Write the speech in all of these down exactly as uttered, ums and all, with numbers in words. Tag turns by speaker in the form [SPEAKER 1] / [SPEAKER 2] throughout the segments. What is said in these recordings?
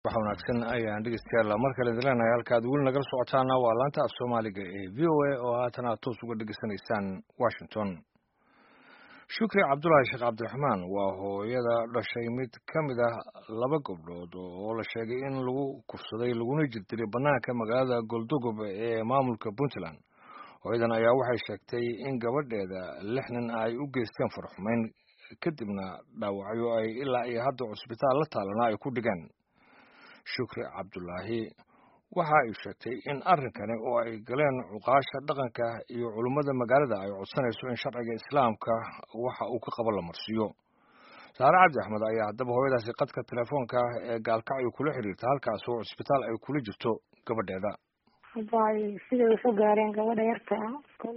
[SPEAKER 1] subax wanaagsan ayaan dhegeystayaal mar kale idinleenahay halkaad weli nagala socotaana waa laanta af soomaaliga ee v o a oo haatan aad toos uga dhegeysanaysaan washington. shukri cabdulaahi sheekh cabdiraxmaan waa hooyada dhashay mid ka mid ah laba gabdhood oo la sheegay in lagu kufsaday laguna jirdilay bannaanka magaalada goldogob ee maamulka puntland. hooyadan ayaa waxay sheegtay in gabadheeda lix nin ay u geysteen farxumeyn kadibna dhaawacyo ay ilaa iyo hadda cusbitaal la taalana ay ku dhigeen. shukri cabdulaahi waxa ay sheegtay in arrinkani oo ay galeen cuqaasha dhaqanka iyo culummada magaalada ay codsanayso in sharciga islaamka waxa uu ka qabo la marsiiyo. saare cabdi axmed ayaa haddaba hooyadaasi qadka telefoonka ee gaalkacyo kula xiriirta halkaas oo cusbitaal ay kula jirto gabadheeda.
[SPEAKER 2] habaay siday waxu gaareen gabadha yarta ah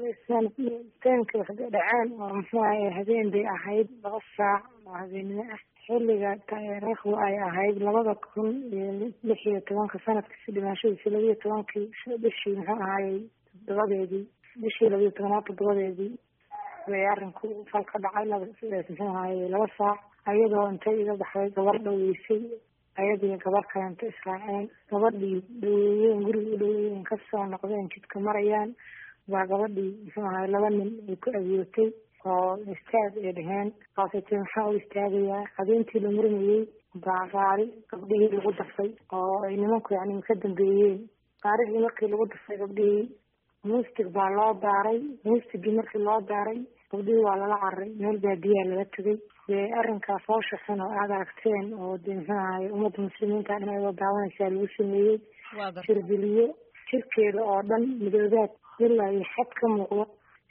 [SPEAKER 2] taanka wax dhacaan oo muxuu ahay habeen bay ahayd laba saac oo habeenimo ah xilliga taariikhdu ay ahayd labada kun iyo lix iyo tobanka sanadkiisi dhimaashadiisi labiyo tobankii bishii muxuu ahaayey toddobadeedii bishii labiyo tobanaad toddobadeedii bay arrinku fal ka dhacay laba muxuu ahaayey laba saac ayadoo intay iga baxday gabar dhaweysay ayadii gabar kalenta israaceen gabadhii dhaweeyeen guriga u dhaweeyeen kasoo noqdeen jidka marayaan baa gabadhii muxuu ahay laba nin ay ku adeegtay oo istaag ay dheheen kaasatee maxaa u istaagayaa habeentii la murmayey baa gaari gabdhihii lagu dafay oo ay nimanku yani ka dambeeyeen gaarigii markii lagu dafay gabdhihii muustig baa loo daaray muustigii markii loo daaray gabdhihii waa lala cararay meel baadiyaa laga tegay dee arrinkaas hoosha xun oo aada aragteen oo dee muxuu ahay ummadda muslimiinta dhan ayadoo daawanaysaa lagu sameeyey jirdiliyo jirkeeda oo dhan midoobaad ilaa iyo xad ka muuqdo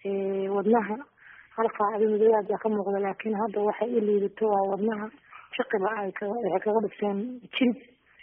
[SPEAKER 2] wadnaha halkaa adi midoobaad baa ka muuqda laakiin hadda waxay u liidato waa wadnaha jiqiba ay waxay kaga dhigteen jilib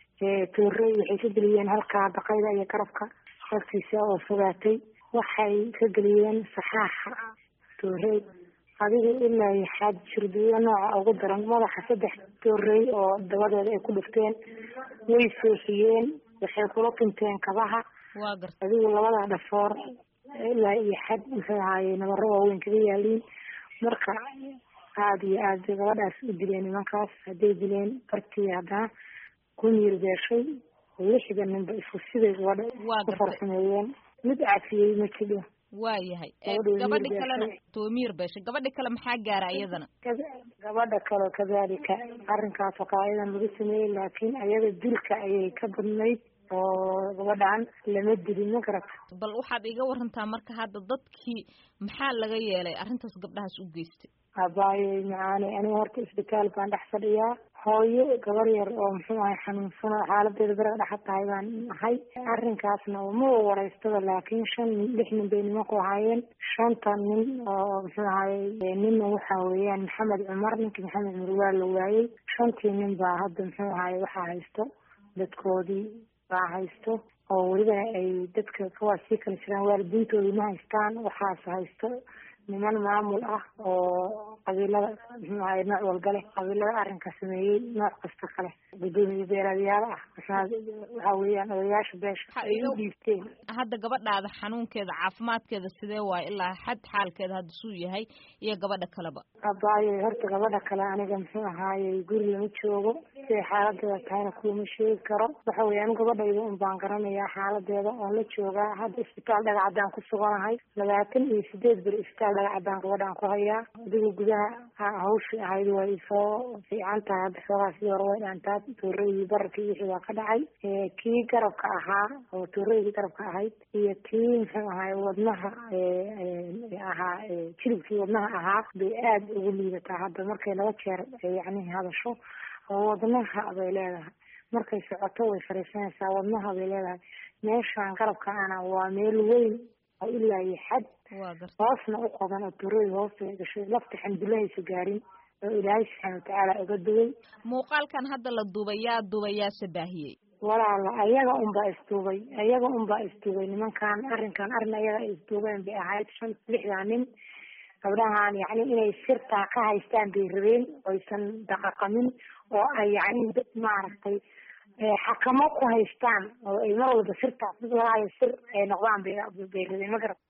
[SPEAKER 2] toorey waxay ka geliyeen halkaa baqayda iyo garabka agtiisa oo fogaatay waxay ka geliyeen saxaaxa toorey adiga ilaa iyo xaad jirdiyo nooca ugu daran madaxa saddex toorey oo dabadeeda ay ku dhifteen way soosiyeen waxay kula tinteen kabaha adigu labada dhafoor ilaa iyo xad muxuu ahaaye nabaro waaweyn kaga yaaliin marka aada iyo aad bay gabadhaas u dileen nimankaas hadday dileen bartii haddana ku miir beeshay lixda ninba isku siday gabadha ku farxumeeyeen mid cafiyey ma jidho
[SPEAKER 3] waayahay gabadhi kalena toomiir beeshay gabadhi kale maxaa gaara iyadana
[SPEAKER 2] gabadha kale kadaalika arrinkaas oo kale ayadan lagu sameeyey laakiin ayada dilka ayay ka badnayd oo gabadhan lama dilin ma garata
[SPEAKER 3] bal waxaad iga warantaa marka hadda dadkii maxaa laga yeelay arrintaas gabdhahaas u geystay
[SPEAKER 2] abaaye macaane aniga horta isbitaal baan dhex fadhiyaa hooyo gabar yar oo muxuu ahay xanuunsan oo xaaladeeda baraga dhexa tahay baan ahay arrinkaasna ma wareystada laakiin shan lix nin bay nimanku ahaayeen shanta nin oo muxuu ahayey ninna waxaa weeyaan maxamed cumar ninkii maxamed cumar waa la waayey shantii nin baa hadda muxuu ahaye waxaa haysto dadkoodii baa haysto oo weliba ay dadka kuwaas sii kala jiraan waalidiintoodii ma haystaan waxaas haysto niman maamul ah oo qabiilada muxuu ahay nooc walba leh qabiilada arrinka sameeyey nooc kasta kale gudoomiye beelaadyaal ah waxaa weeyaan odayaasha beesha ay u dhiibteen
[SPEAKER 3] hadda gabadhaada xanuunkeeda caafimaadkeeda sidee waaye ilaa xad xaalkeeda hadda suu yahay iyo gabadha kaleba
[SPEAKER 2] abaaye horta gabadha kale aniga muxuu ahaayey guri lama joogo siday xaaladeeda tahayna kuwama sheegi karo waxa weeye anu gabadhayda un baan garanayaa xaaladeeda oon la joogaa hadda isbitaal dhagacaddaan ku suganahay labaatan iyo sideed beri isbitaal dhagacaddaan gabadhaan ku hayaa adiga gudaha hawshii ahayd way soo fiican tahay hadda xoogaa sidii hore way dhaantaa tooreyii bararkii wixii waa ka dhacay kii garabka ahaa oo tooreydii garabka ahayd iyo kii muxuu ahaay wadnaha ahaa jilibkii wadnaha ahaa bay aada ugu liidataa hadda markay laba jeer yacni hadasho oo wadnaha bay leedahay markay socoto way fariisanaysaa wadnaha bay leedahay meeshaan garabka ana waa meel weyn oo ilaa iyo xad hoosna u qodan oo turey hoosta gashay lafta xamdulahaysa gaarin oo ilaahay subxaana watacaala uga duway
[SPEAKER 3] muuqaalkan hadda la duubay yaa duubay yaa sabaahiyey
[SPEAKER 2] walaala ayaga unbaa isduubay ayaga unbaa isduubay nimankan arrinkan arrin ayaga ay isduubeen bay ahayd shan lixdaa nin gabdhahan yacni inay sirtaa ka haystaan bay rabeen oysan daqaqamin oo ay yacni dad maaragtay xakamo ku haystaan oo ay mar walba sirtaas mid walaayo sir ay noqdaan bay bay rabeen ma garab